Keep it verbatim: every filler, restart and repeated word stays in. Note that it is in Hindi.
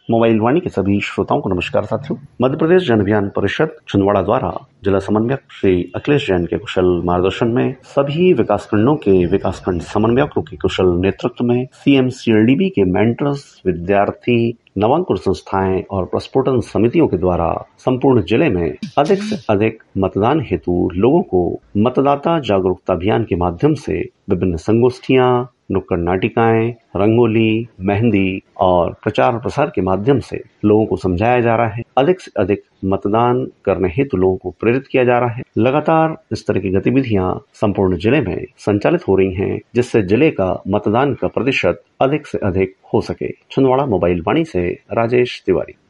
मोबाइल वाणी के सभी श्रोताओं को नमस्कार साथियों। मध्य प्रदेश जन अभियान परिषद छिंदवाड़ा द्वारा जिला समन्वयक श्री अखिलेश जैन के कुशल मार्गदर्शन में सभी विकासखंडों के विकासखंड समन्वयकों के कुशल नेतृत्व में सीएम सीएलडीबी के मेंटर्स, विद्यार्थी, नवांकुर संस्थाएं और प्रस्फुटन समितियों के द्वारा संपूर्ण जिले में अधिक से अधिक मतदान हेतु लोगों को मतदाता जागरूकता अभियान के माध्यम से विभिन्न संगोष्ठियां, नुक्कड़ नाटिकाएं, रंगोली, मेहंदी और प्रचार प्रसार के माध्यम से लोगों को समझाया जा रहा है। अधिक से अधिक मतदान करने हेतु लोगों को प्रेरित किया जा रहा है। लगातार इस तरह की गतिविधियां संपूर्ण जिले में संचालित हो रही हैं, जिससे जिले का मतदान का प्रतिशत अधिक से अधिक हो सके। छिंदवाड़ा मोबाइल वाणी से राजेश तिवारी।